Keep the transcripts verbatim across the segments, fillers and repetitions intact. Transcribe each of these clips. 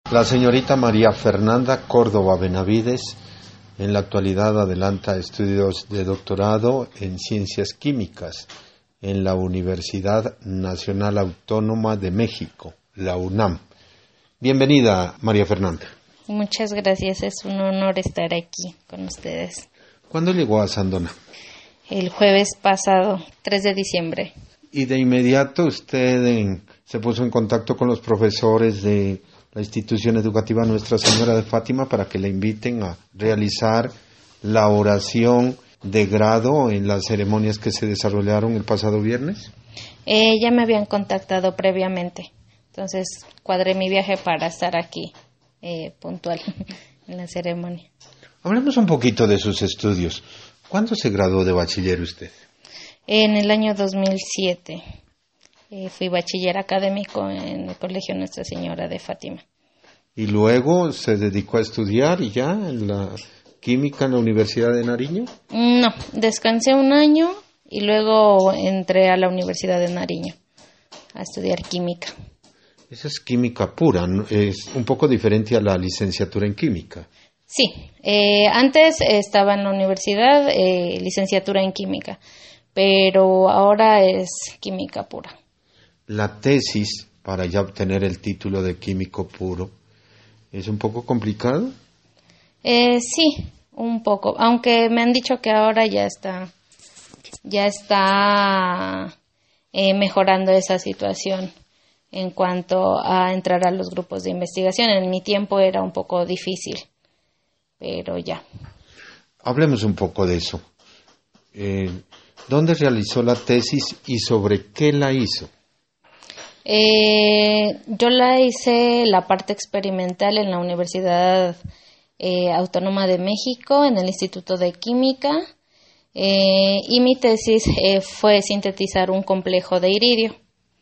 La señorita María Fernanda Córdoba Benavides en la actualidad adelanta estudios de doctorado en Ciencias Químicas en la Universidad Nacional Autónoma de México, la UNAM. Bienvenida, María Fernanda. Muchas gracias, es un honor estar aquí con ustedes. ¿Cuándo llegó a Sandoná? El jueves pasado, tres de diciembre. Y de inmediato usted en, se puso en contacto con los profesores de la institución educativa Nuestra Señora de Fátima para que le inviten a realizar la oración de grado en las ceremonias que se desarrollaron el pasado viernes. Eh, ya me habían contactado previamente, entonces cuadré mi viaje para estar aquí eh, puntual en la ceremonia. Hablemos un poquito de sus estudios. ¿Cuándo se graduó de bachiller usted? En el año dos mil siete. Eh, fui bachiller académico en el Colegio Nuestra Señora de Fátima. ¿Y luego se dedicó a estudiar ya en la química en la Universidad de Nariño? No, descansé un año y luego entré a la Universidad de Nariño a estudiar química. Esa es química pura, ¿no? Es un poco diferente a la licenciatura en química. Sí, eh, antes estaba en la universidad, eh, licenciatura en química, pero ahora es química pura. La tesis para ya obtener el título de químico puro, ¿es un poco complicado? Eh, sí, un poco, aunque me han dicho que ahora ya está, ya está eh, mejorando esa situación en cuanto a entrar a los grupos de investigación. En mi tiempo era un poco difícil, pero ya. Hablemos un poco de eso. Eh, ¿Dónde realizó la tesis y sobre qué la hizo? Eh, yo la hice la parte experimental en la Universidad eh, Autónoma de México, en el Instituto de Química, eh, y mi tesis eh, fue sintetizar un complejo de iridio.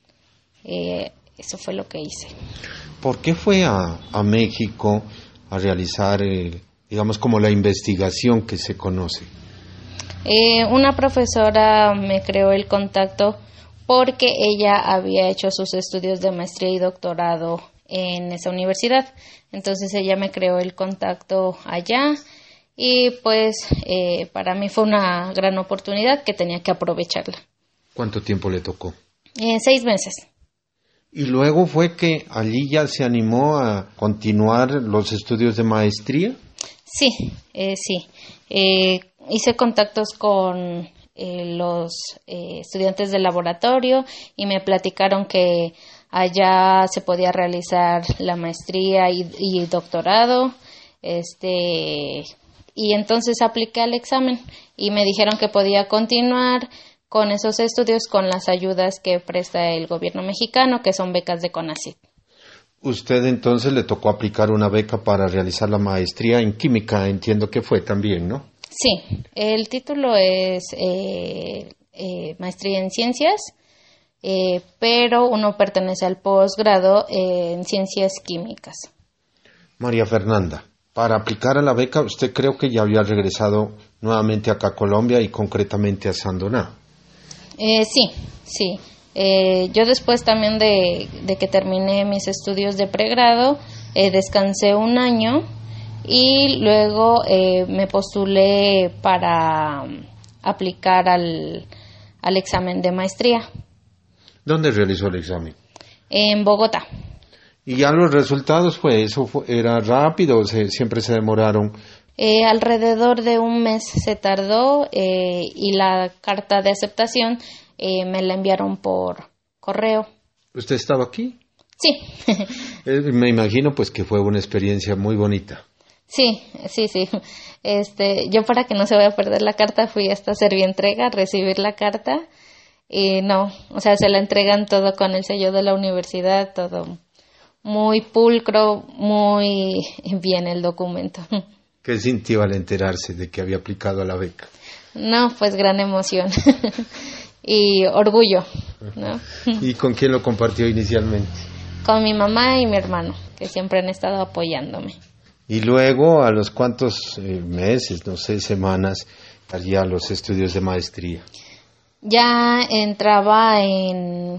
Eh, eso fue lo que hice. ¿Por qué fue a, a México a realizar, el, digamos, como la investigación que se conoce? Eh, una profesora me creó el contacto porque ella había hecho sus estudios de maestría y doctorado en esa universidad. Entonces ella me creó el contacto allá y pues eh, para mí fue una gran oportunidad que tenía que aprovecharla. ¿Cuánto tiempo le tocó? Eh, seis meses. ¿Y luego fue que allí ya se animó a continuar los estudios de maestría? Sí, eh, sí. Eh, hice contactos con eh, los eh, estudiantes del laboratorio y me platicaron que allá se podía realizar la maestría y, y doctorado. Este, y entonces apliqué al examen y me dijeron que podía continuar con esos estudios con las ayudas que presta el gobierno mexicano, que son becas de CONACYT. Usted entonces le tocó aplicar una beca para realizar la maestría en química, entiendo que fue también, ¿no? Sí, el título es eh, eh, maestría en ciencias, eh, pero uno pertenece al posgrado eh, en ciencias químicas. María Fernanda, para aplicar a la beca, usted creo que ya había regresado nuevamente acá a Colombia y concretamente a Sandoná. Eh, sí, sí. Eh, yo después también de, de que terminé mis estudios de pregrado, eh, descansé un año y luego eh, me postulé para um, aplicar al, al examen de maestría. ¿Dónde realizó el examen? En Bogotá. ¿Y ya los resultados fue eso? Fue, ¿era rápido o se, siempre se demoraron? Eh, alrededor de un mes se tardó eh, y la carta de aceptación eh, me la enviaron por correo. ¿Usted estaba aquí? Sí. eh, me imagino pues que fue una experiencia muy bonita. Sí, sí, sí. Este, yo para que no se vaya a perder la carta fui hasta Servientrega a recibir la carta y no, o sea, se la entregan todo con el sello de la universidad, todo muy pulcro, muy bien el documento. ¿Qué sintió al enterarse de que había aplicado a la beca? No, pues gran emoción y orgullo, ¿no? ¿Y con quién lo compartió inicialmente? Con mi mamá y mi hermano, que siempre han estado apoyándome. Y luego, ¿a los cuántos eh, meses, no sé, semanas, haría los estudios de maestría? Ya entraba en,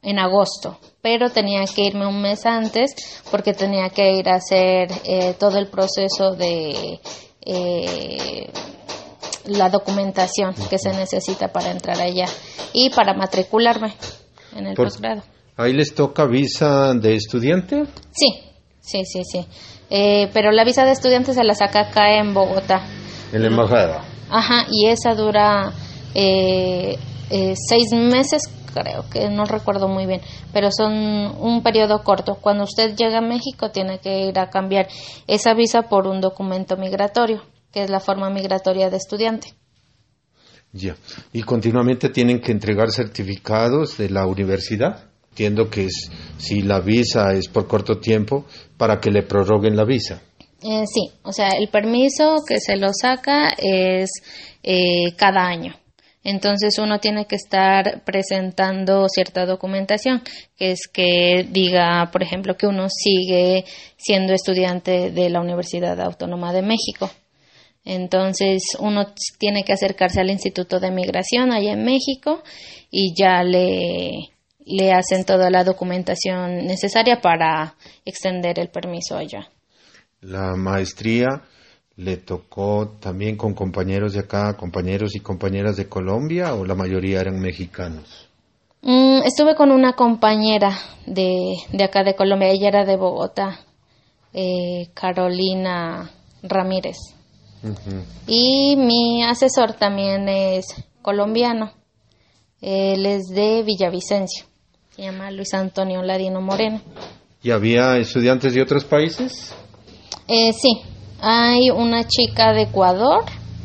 en agosto, pero tenía que irme un mes antes porque tenía que ir a hacer eh, todo el proceso de eh, la documentación que se necesita para entrar allá y para matricularme en el Por, posgrado. ¿Ahí les toca visa de estudiante? Sí, sí, sí, sí. Eh, pero la visa de estudiante se la saca acá en Bogotá. En la embajada. Ajá, y esa dura eh, eh, seis meses, creo que no recuerdo muy bien, pero son un periodo corto. Cuando usted llega a México tiene que ir a cambiar esa visa por un documento migratorio, que es la forma migratoria de estudiante. Ya. ¿Y continuamente tienen que entregar certificados de la universidad? Entiendo que es, si la visa es por corto tiempo, para que le prorroguen la visa. Eh, sí, o sea, el permiso que se lo saca es eh, cada año. Entonces uno tiene que estar presentando cierta documentación, que es que diga, por ejemplo, que uno sigue siendo estudiante de la Universidad Autónoma de México. Entonces uno tiene que acercarse al Instituto de Migración allá en México y ya le, le hacen toda la documentación necesaria para extender el permiso allá. La maestría le tocó también con compañeros de acá, compañeros y compañeras de Colombia, ¿o la mayoría eran mexicanos? Mm, estuve con una compañera de, de acá de Colombia, ella era de Bogotá, eh, Carolina Ramírez. Uh-huh. Y mi asesor también es colombiano, él es de Villavicencio, se llama Luis Antonio Ladino Moreno. ¿Y había estudiantes de otros países? Eh, sí, hay una chica de Ecuador,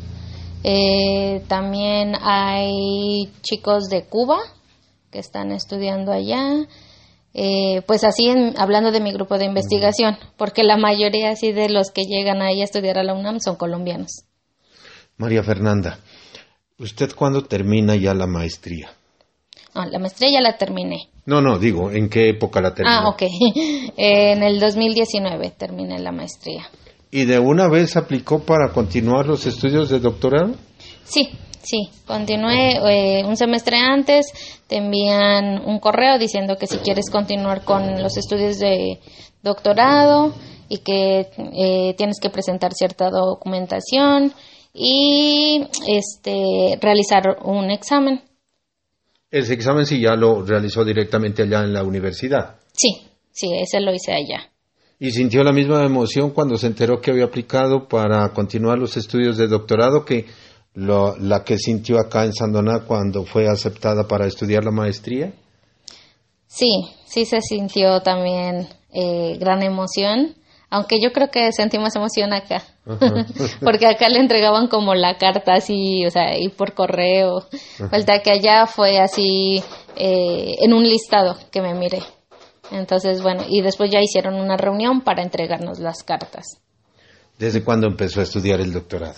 eh, también hay chicos de Cuba que están estudiando allá, eh, pues así en, hablando de mi grupo de investigación, porque la mayoría así de los que llegan ahí a estudiar a la UNAM son colombianos. María Fernanda, ¿usted cuándo termina ya la maestría? No, la maestría ya la terminé. No, no, digo, ¿en qué época la terminó? Ah, ok. eh, en el dos mil diecinueve terminé la maestría. ¿Y de una vez aplicó para continuar los estudios de doctorado? Sí, sí, continué eh, un semestre antes, te envían un correo diciendo que si quieres continuar con los estudios de doctorado y que eh, tienes que presentar cierta documentación y este realizar un examen. ¿Ese examen sí ya lo realizó directamente allá en la universidad? Sí, sí, ese lo hice allá. ¿Y sintió la misma emoción cuando se enteró que había aplicado para continuar los estudios de doctorado que lo, la que sintió acá en Sandoná cuando fue aceptada para estudiar la maestría? Sí, sí se sintió también eh, gran emoción, aunque yo creo que sentí más emoción acá, porque acá le entregaban como la carta así, o sea, y por correo, falta que allá fue así eh, en un listado que me miré. Entonces, bueno, y después ya hicieron una reunión para entregarnos las cartas. ¿Desde cuándo empezó a estudiar el doctorado?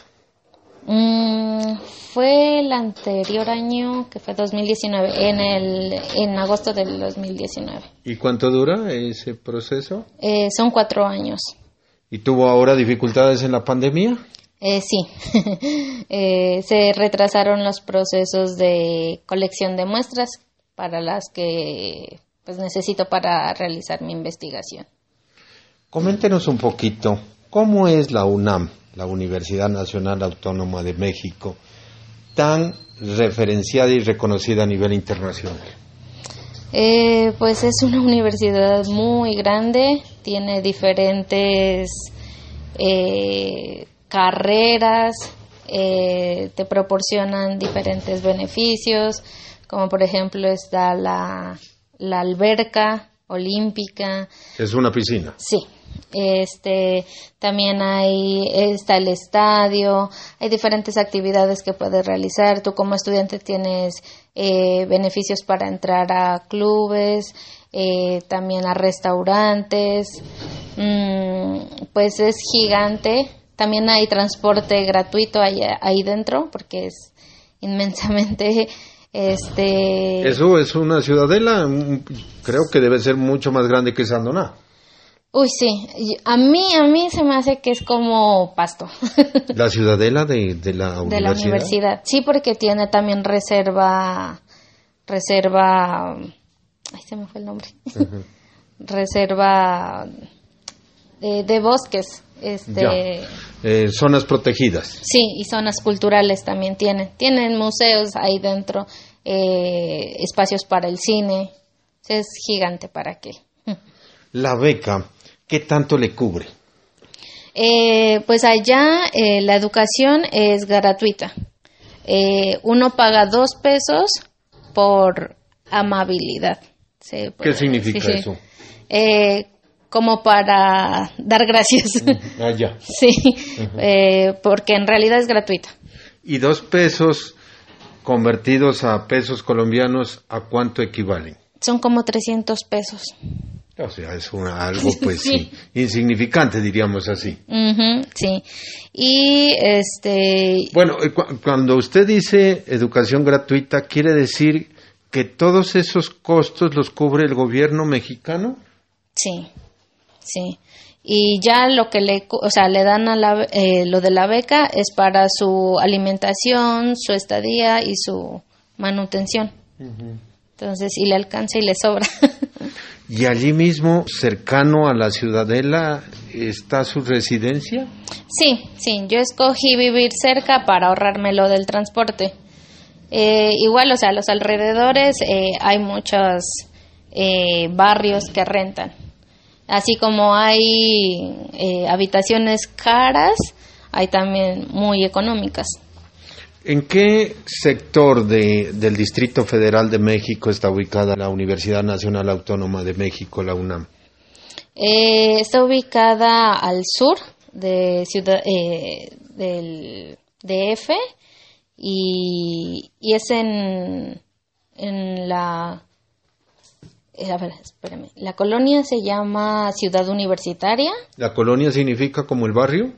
Mm, fue el anterior año, que fue dos mil diecinueve, en el en agosto del dos mil diecinueve. ¿Y cuánto dura ese proceso? Eh, son cuatro años. ¿Y tuvo ahora dificultades en la pandemia? Eh, sí, eh, se retrasaron los procesos de colección de muestras para las que pues necesito para realizar mi investigación. Coméntenos un poquito, ¿cómo es la UNAM, la Universidad Nacional Autónoma de México, tan referenciada y reconocida a nivel internacional? Eh, pues es una universidad muy grande, tiene diferentes eh, carreras, eh, te proporcionan diferentes beneficios, como por ejemplo está la, la alberca olímpica. ¿Es una piscina? Sí. Este, también hay, está el estadio, hay diferentes actividades que puedes realizar. Tú como estudiante tienes eh, beneficios para entrar a clubes, eh, también a restaurantes, mm, pues es gigante. También hay transporte gratuito ahí, ahí dentro, porque es inmensamente... Este... Eso es una ciudadela, creo que debe ser mucho más grande que Sandoná. Uy, sí, a mí, a mí se me hace que es como Pasto. ¿La ciudadela de, de la universidad? De la universidad, sí, porque tiene también reserva, reserva ay, se me fue el nombre, uh-huh. reserva de, de bosques, este, eh, zonas protegidas. Sí, y zonas culturales también tienen, tienen museos ahí dentro, eh, espacios para el cine, es gigante para qué. La beca, ¿qué tanto le cubre? Eh, pues allá eh, la educación es gratuita. Eh, uno paga dos pesos por amabilidad. ¿Qué puede, significa sí, eso? Eh, como para dar gracias. Uh-huh. Ah, ya. Sí, uh-huh. eh, porque en realidad es gratuita. ¿Y dos pesos convertidos a pesos colombianos, a cuánto equivalen? Son como trescientos pesos. O sea, es una, algo pues sí. insignificante, diríamos así. Uh-huh, sí. Y este... Bueno, cu- cuando usted dice educación gratuita, ¿quiere decir que todos esos costos los cubre el gobierno mexicano? Sí, sí. Y ya lo que le, o sea, le dan a la, eh, lo de la beca es para su alimentación, su estadía y su manutención. Uh-huh. Entonces, y le alcanza y le sobra. ¿Y allí mismo, cercano a la Ciudadela, está su residencia? Sí, sí, yo escogí vivir cerca para ahorrarme lo del transporte. Eh, igual, o sea, a los alrededores eh, hay muchos eh, barrios que rentan. Así como hay eh, habitaciones caras, hay también muy económicas. ¿En qué sector de, del Distrito Federal de México está ubicada la Universidad Nacional Autónoma de México, la UNAM? Eh, está ubicada al sur de ciudad, eh, del D F y, y es en, en la... Eh, a ver, espérame. La colonia se llama Ciudad Universitaria. ¿La colonia significa como el barrio?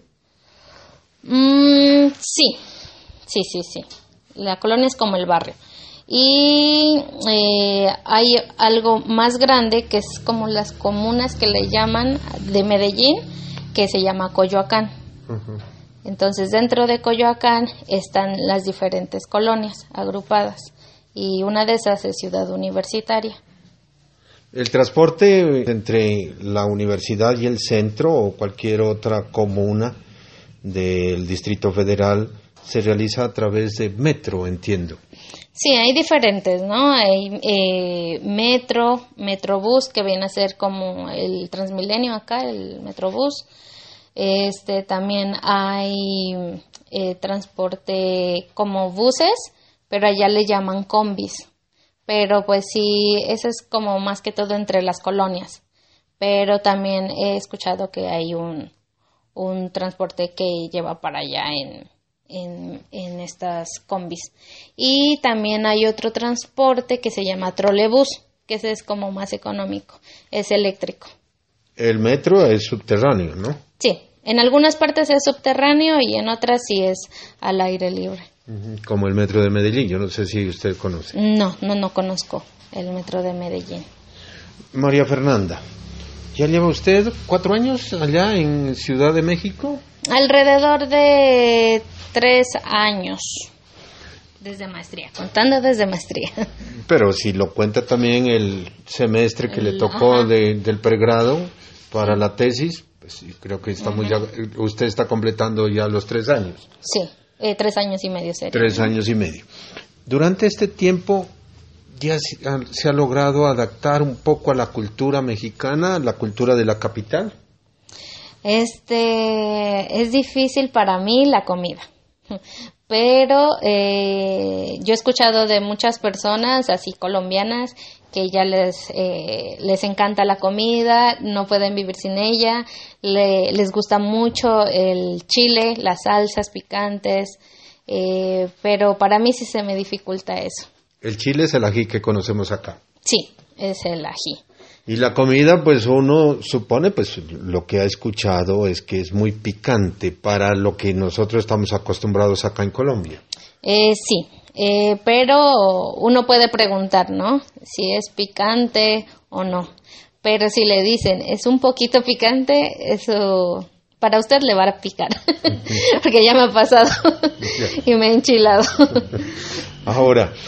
Mm, sí. Sí, sí, sí. La colonia es como el barrio. Y eh, hay algo más grande que es como las comunas que le llaman de Medellín, que se llama Coyoacán. Uh-huh. Entonces, dentro de Coyoacán están las diferentes colonias agrupadas. Y una de esas es Ciudad Universitaria. ¿El transporte entre la universidad y el centro o cualquier otra comuna del Distrito Federal se realiza a través de metro, entiendo? Sí, hay diferentes, ¿no? Hay eh, metro, metrobús, que viene a ser como el Transmilenio acá, el metrobús. Este, también hay eh, transporte como buses, pero allá le llaman combis. Pero pues sí, eso es como más que todo entre las colonias. Pero también he escuchado que hay un, un transporte que lleva para allá en, en, en estas combis. Y también hay otro transporte que se llama trolebús, que ese es como más económico, es eléctrico. El metro es subterráneo, ¿no? Sí, en algunas partes es subterráneo y en otras sí es al aire libre. Como el metro de Medellín, yo no sé si usted conoce. No, no, no conozco el metro de Medellín. María Fernanda, ¿ya lleva usted cuatro años allá en Ciudad de México? Alrededor de tres años, desde maestría, contando desde maestría. Pero si lo cuenta también el semestre que el, le tocó de, del pregrado para sí. La tesis, pues creo que estamos uh-huh. ya, usted está completando ya los tres años. Sí. Eh, tres años y medio sería. Tres años y medio. Durante este tiempo ya se ha, se ha logrado adaptar un poco a la cultura mexicana, a la cultura de la capital. Este es difícil para mí la comida, pero eh, yo he escuchado de muchas personas así colombianas que ya les eh, les encanta la comida, no pueden vivir sin ella, le, les gusta mucho el chile, las salsas picantes, eh, pero para mí sí se me dificulta eso. El chile es el ají que conocemos acá. Sí, es el ají. Y la comida, pues uno supone, pues lo que ha escuchado es que es muy picante para lo que nosotros estamos acostumbrados acá en Colombia. Eh, sí. Eh, pero uno puede preguntar, ¿no? Si es picante o no. Pero si le dicen, es un poquito picante, eso para usted le va a picar. Porque ya me ha pasado y me he enchilado. Ahora,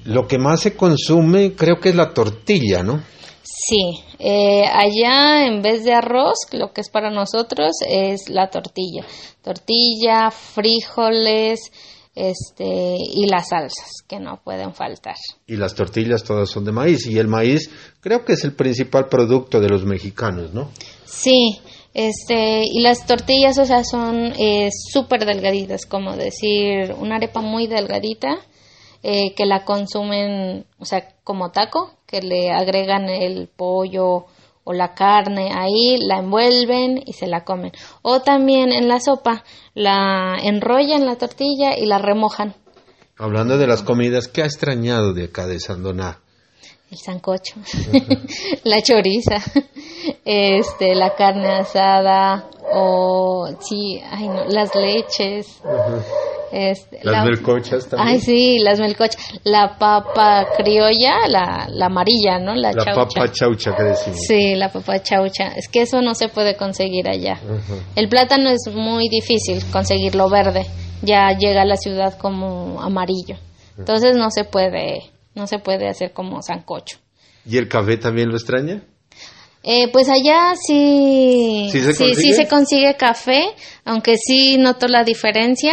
Lo que más se consume creo que es la tortilla, ¿no? Sí, eh, allá en vez de arroz, lo que es para nosotros es la tortilla. Tortilla, frijoles, este, y las salsas, que no pueden faltar. Y las tortillas todas son de maíz, y el maíz creo que es el principal producto de los mexicanos, ¿no? Sí, este, y las tortillas, o sea, son eh, súper delgaditas, como decir, una arepa muy delgadita, eh, que la consumen, o sea, como taco, que le agregan el pollo o la carne ahí, la envuelven y se la comen. O también en la sopa, la enrollan la tortilla y la remojan. Hablando de las comidas, ¿qué ha extrañado de acá de Sandoná? El sancocho, la choriza, este, la carne asada, o sí, ay no, las leches. Uh-huh. Este, las la, melcochas también. Ay, sí, las melcochas. La papa criolla, la, la amarilla, ¿no? La, la chaucha. papa chaucha que decimos. Sí, la papa chaucha. Es que eso no se puede conseguir allá. Uh-huh. El plátano es muy difícil conseguirlo verde. Ya llega a la ciudad como amarillo. Entonces no se puede, no se puede hacer como sancocho. ¿Y el café también lo extraña? Eh, pues allá sí, ¿Sí se, sí, sí se consigue café, aunque sí noto la diferencia,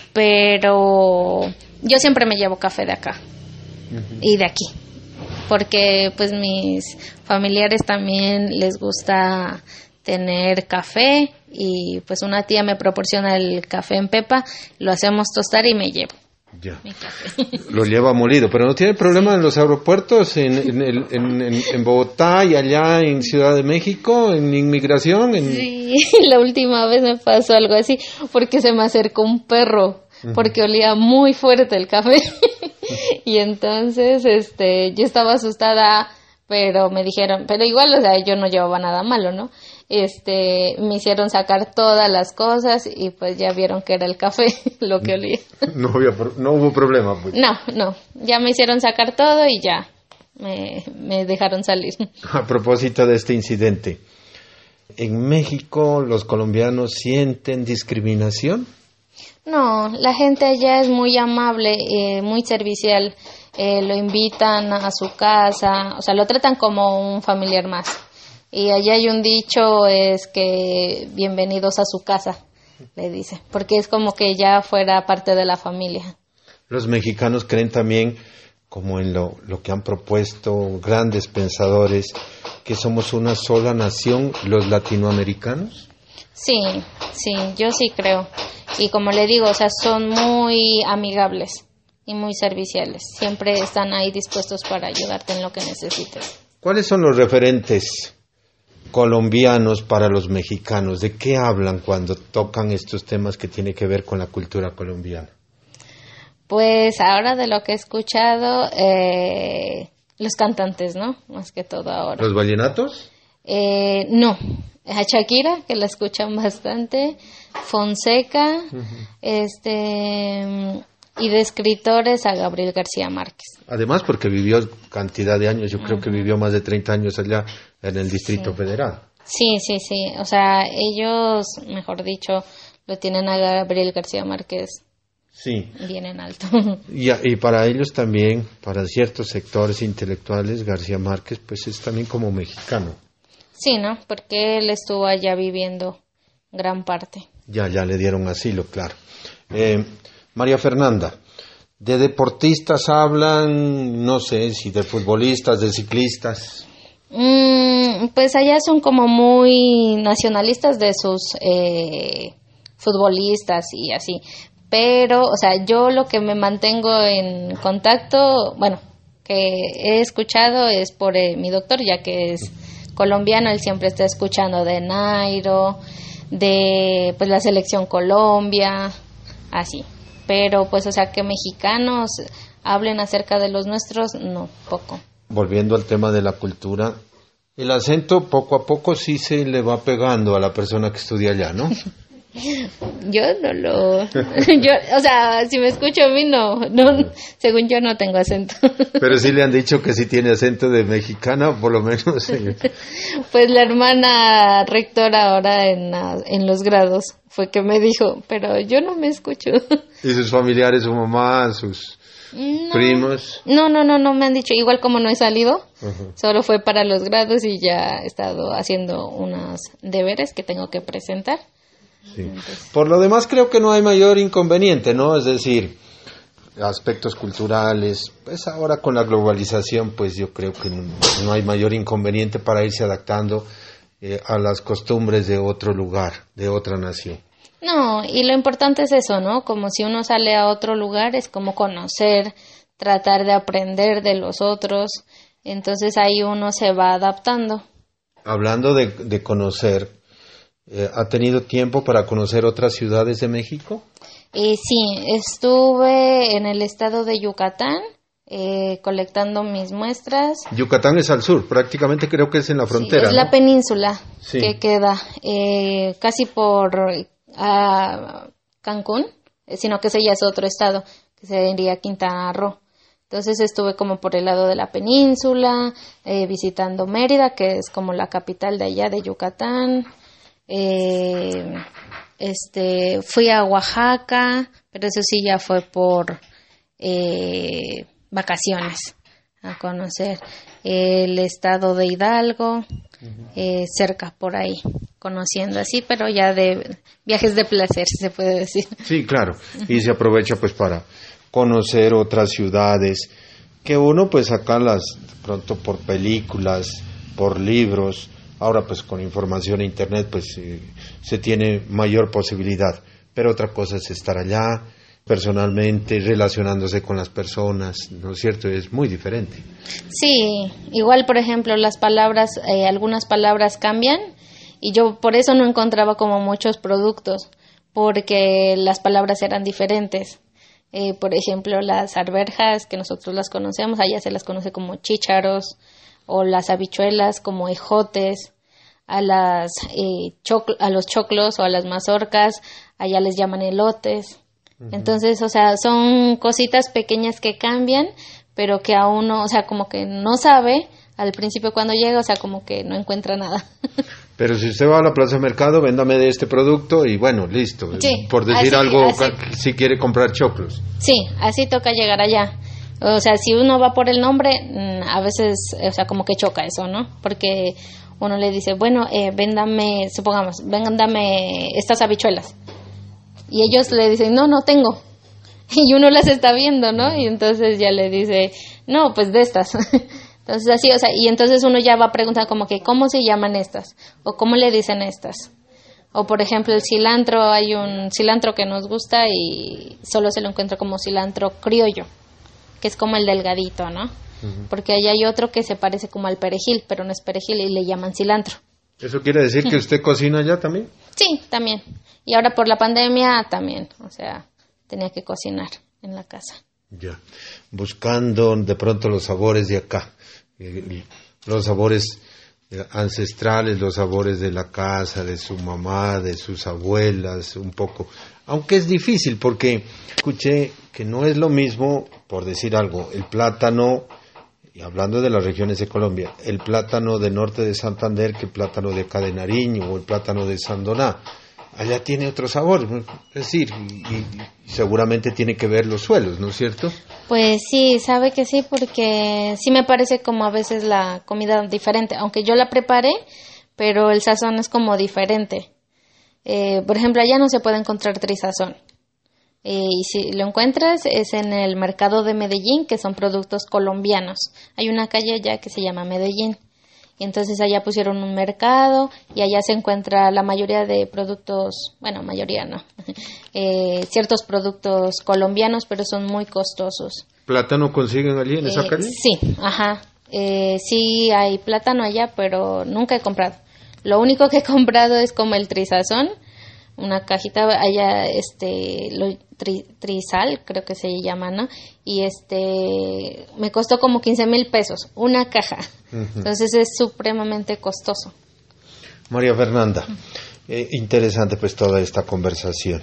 pero yo siempre me llevo café de acá uh-huh. y de aquí, porque pues mis familiares también les gusta tener café y pues una tía me proporciona el café en pepa, lo hacemos tostar y me llevo. Ya. Lo lleva molido, pero no tiene problema en los aeropuertos, en, en, en, en, en Bogotá y allá en Ciudad de México, en inmigración. En... Sí, la última vez me pasó algo así, porque se me acercó un perro, porque olía muy fuerte el café. Y entonces, este, yo estaba asustada, pero me dijeron, pero igual, o sea, yo no llevaba nada malo, ¿no? Este, me hicieron sacar todas las cosas y pues ya vieron que era el café lo que olía. No había, no hubo problema, pues. No, no, ya me hicieron sacar todo y ya me, me dejaron salir. A propósito de este incidente, ¿en México los colombianos sienten discriminación? No, la gente allá es muy amable, eh, muy servicial, eh, lo invitan a su casa, o sea, lo tratan como un familiar más. Y allá hay un dicho, es que bienvenidos a su casa, le dice, porque es como que ya fuera parte de la familia. Los mexicanos creen también, como en lo, lo que han propuesto grandes pensadores, que somos una sola nación, los latinoamericanos. Sí, sí, yo sí creo. Y como le digo, o sea, son muy amigables y muy serviciales. Siempre están ahí dispuestos para ayudarte en lo que necesites. ¿Cuáles son los referentes colombianos para los mexicanos? ¿De qué hablan cuando tocan estos temas que tienen que ver con la cultura colombiana? Pues ahora de lo que he escuchado, eh, los cantantes, ¿no? Más que todo ahora. ¿Los vallenatos? Eh, no, a Shakira, que la escuchan bastante, Fonseca, uh-huh. este... y de escritores a Gabriel García Márquez. Además porque vivió cantidad de años, yo uh-huh. creo que vivió más de treinta años allá en el Distrito sí. Federal. Sí, sí, sí, o sea, ellos, mejor dicho, lo tienen a Gabriel García Márquez sí. bien en alto. Y, y para ellos también, para ciertos sectores intelectuales, García Márquez pues es también como mexicano. Sí, ¿no? Porque él estuvo allá viviendo gran parte. Ya, ya le dieron asilo, claro. Eh, María Fernanda, ¿de deportistas hablan? No sé, si de futbolistas, de ciclistas. Mm, pues allá son como muy nacionalistas de sus eh, futbolistas y así. Pero, o sea, yo lo que me mantengo en contacto, bueno, que he escuchado es por eh, mi doctor, ya que es colombiano, él siempre está escuchando de Nairo, de pues la selección Colombia, así. Pero pues, o sea, que mexicanos hablen acerca de los nuestros, no, poco. Volviendo al tema de la cultura, el acento poco a poco sí se le va pegando a la persona que estudia allá, ¿no? Yo no lo... yo, o sea, si me escucho a mí, no, no, según yo no tengo acento. Pero sí le han dicho que sí tiene acento de mexicana, por lo menos. Sí. Pues la hermana rectora ahora en, en los grados fue que me dijo, pero yo no me escucho. ¿Y sus familiares, su mamá, sus No, primos. No, no, no, no me han dicho. Igual como no he salido, Uh-huh. solo fue para los grados y ya he estado haciendo unos deberes que tengo que presentar. Sí. Entonces, Por lo demás creo que no hay mayor inconveniente, ¿no? Es decir, aspectos culturales, pues ahora con la globalización, pues yo creo que no, no hay mayor inconveniente para irse adaptando eh, a las costumbres de otro lugar, de otra nación. no, y lo importante es eso, ¿no? Como si uno sale a otro lugar, es como conocer, tratar de aprender de los otros. Entonces ahí uno se va adaptando. Hablando de, de conocer, eh, ¿ha tenido tiempo para conocer otras ciudades de México? Y sí, estuve en el estado de Yucatán eh, colectando mis muestras. Yucatán es al sur, prácticamente creo que es en la frontera. Sí, es ¿no? la península Sí. que queda eh, casi por ah, Cancún, eh, sino que ese ya es otro estado, que sería Quintana Roo. Entonces estuve como por el lado de la península, eh, visitando Mérida, que es como la capital de allá de Yucatán. Eh, este, fui a Oaxaca, pero eso sí ya fue por eh, vacaciones, a conocer el estado de Hidalgo, eh, cerca por ahí, conociendo así, pero ya de viajes de placer, si se puede decir. Sí, claro, y se aprovecha pues para conocer otras ciudades que uno pues acá las pronto por películas, por libros, ahora pues con información en internet pues eh, se tiene mayor posibilidad, pero otra cosa es estar allá personalmente, relacionándose con las personas, ¿no es cierto? Es muy diferente. Sí, igual por ejemplo las palabras, eh, algunas palabras cambian y yo por eso no encontraba como muchos productos, porque las palabras eran diferentes. Eh, por ejemplo, las arvejas, que nosotros las conocemos, allá se las conoce como chícharos, o las habichuelas como ejotes, a las eh, choc- a los choclos o a las mazorcas, allá les llaman elotes. Uh-huh. Entonces, o sea, son cositas pequeñas que cambian, pero que a uno, o sea, como que no sabe al principio cuando llega, o sea, como que no encuentra nada. Pero si usted va a la plaza de mercado, véndame de este producto y bueno, listo. Sí, por decir así, algo, así. si quiere comprar choclos. Sí, así toca llegar allá. O sea, si uno va por el nombre, a veces, o sea, como que choca eso, ¿no? Porque uno le dice, bueno, eh, véndame, supongamos, véndame estas habichuelas. Y ellos le dicen, no, no tengo. Y uno las está viendo, ¿no? Y entonces ya le dice, no, pues de estas. Entonces así, o sea, y entonces uno ya va a preguntar como que, ¿cómo se llaman estas? O ¿cómo le dicen estas? O por ejemplo, el cilantro, hay un cilantro que nos gusta y solo se lo encuentra como cilantro criollo, que es como el delgadito, ¿no? Uh-huh. Porque ahí hay otro que se parece como al perejil, pero no es perejil y le llaman cilantro. ¿Eso quiere decir que usted cocina allá también? Sí, también. Y ahora por la pandemia también, o sea, tenía que cocinar en la casa. Ya, buscando de pronto los sabores de acá, los sabores ancestrales, los sabores de la casa, de su mamá, de sus abuelas, un poco. Aunque es difícil porque escuché que no es lo mismo, por decir algo, el plátano, y hablando de las regiones de Colombia, el plátano del norte de Santander que el plátano de acá de Nariño o el plátano de Sandoná. Allá tiene otro sabor, es decir, y, y seguramente tiene que ver los suelos, ¿no es cierto? Pues sí, sabe que sí, porque sí me parece como a veces la comida diferente, aunque yo la preparé, pero el sazón es como diferente. Eh, por ejemplo, allá no se puede encontrar trisazón. Eh, y si lo encuentras es en el mercado de Medellín, que son productos colombianos. Hay una calle allá que se llama Medellín. Y entonces allá pusieron un mercado y allá se encuentra la mayoría de productos, bueno, mayoría no, eh, ciertos productos colombianos, pero son muy costosos. ¿Plátano consiguen allí en esa eh, calle? Sí, ajá. Eh, sí hay plátano allá, pero nunca he comprado. Lo único que he comprado es como el trizazón, una cajita allá, este, lo, tri, trizal, creo que se llama, ¿no? Y este, me costó como quince mil pesos, una caja. Uh-huh. Entonces es supremamente costoso. María Fernanda, eh, interesante pues toda esta conversación.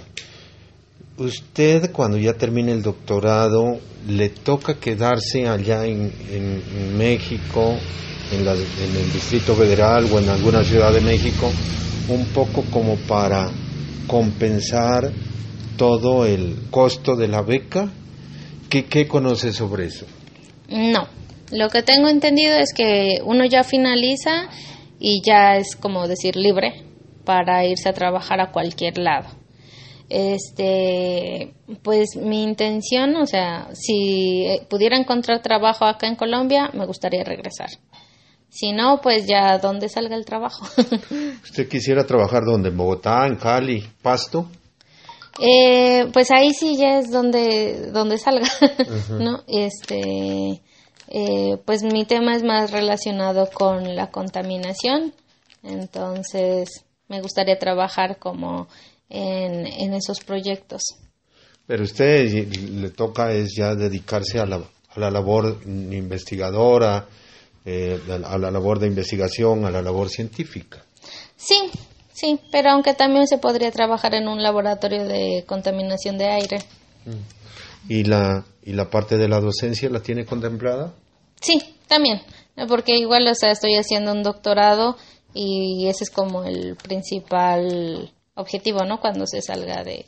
Usted cuando ya termine el doctorado, ¿le toca quedarse allá en, en, en México, en, la, en el Distrito Federal o en alguna ciudad de México, un poco como para compensar todo el costo de la beca ¿Qué, qué conoce sobre eso? No, lo que tengo entendido es que uno ya finaliza y ya es como decir libre para irse a trabajar a cualquier lado. Este, pues mi intención, o sea, si pudiera encontrar trabajo acá en Colombia, me gustaría regresar. Si no, pues ya donde salga el trabajo. ¿Usted quisiera trabajar dónde? ¿En Bogotá, en Cali, Pasto? Eh, pues ahí sí ya es donde donde salga, uh-huh. ¿no? Este, eh, pues mi tema es más relacionado con la contaminación, entonces me gustaría trabajar como en, en esos proyectos. Pero usted le toca es ya dedicarse a la, a la labor investigadora, eh, a la labor de investigación, a la labor científica. Sí, sí, pero aunque también se podría trabajar en un laboratorio de contaminación de aire. ¿Y la, y la parte de la docencia la tiene contemplada? Sí, también, porque igual, o sea, estoy haciendo un doctorado y ese es como el principal objetivo, ¿no? Cuando se salga de,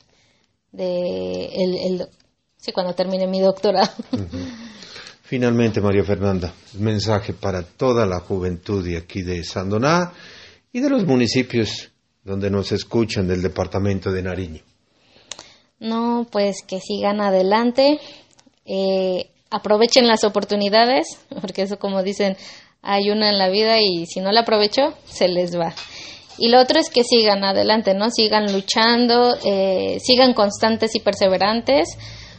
de el, el, sí, cuando termine mi doctorado. Uh-huh. Finalmente, María Fernanda, un mensaje para toda la juventud de aquí de Sandoná y de los municipios donde nos escuchan del departamento de Nariño. No, pues que sigan adelante, eh, aprovechen las oportunidades, porque eso, como dicen, hay una en la vida y si no la aprovecho, se les va. Y lo otro es que sigan adelante, ¿no? Sigan luchando, eh, sigan constantes y perseverantes,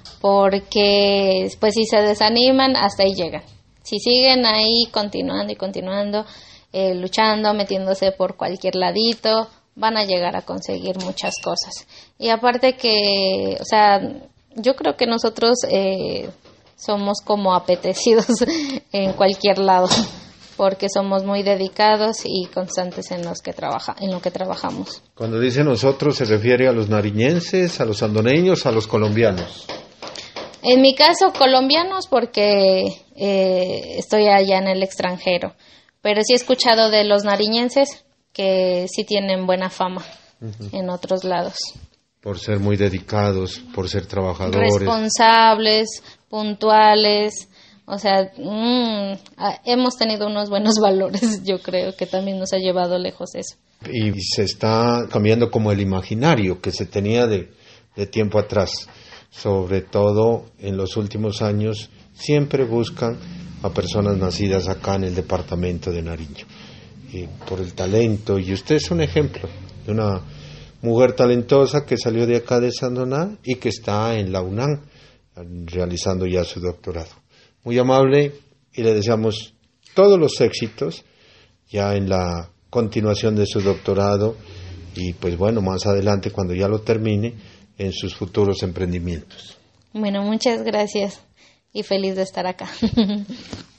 porque pues si se desaniman, hasta ahí llegan. Si siguen ahí continuando y continuando, eh, luchando, metiéndose por cualquier ladito, van a llegar a conseguir muchas cosas. Y aparte que, o sea, yo creo que nosotros eh, somos como apetecidos en cualquier lado, porque somos muy dedicados y constantes en los que trabaja, en lo que trabajamos. Cuando dice nosotros, ¿se refiere a los nariñenses, a los sandoneños, a los colombianos? En mi caso, colombianos, porque eh, estoy allá en el extranjero, pero sí he escuchado de los nariñenses que sí tienen buena fama uh-huh. en otros lados. Por ser muy dedicados, por ser trabajadores. Responsables, puntuales. O sea, mmm, hemos tenido unos buenos valores, yo creo que también nos ha llevado lejos eso. Y se está cambiando como el imaginario que se tenía de, de tiempo atrás. Sobre todo en los últimos años, siempre buscan a personas nacidas acá en el departamento de Nariño. Y por el talento, y usted es un ejemplo de una mujer talentosa que salió de acá de Sandoná y que está en la UNAM realizando ya su doctorado. Muy amable y le deseamos todos los éxitos ya en la continuación de su doctorado y pues bueno, más adelante cuando ya lo termine en sus futuros emprendimientos. Bueno, muchas gracias y feliz de estar acá.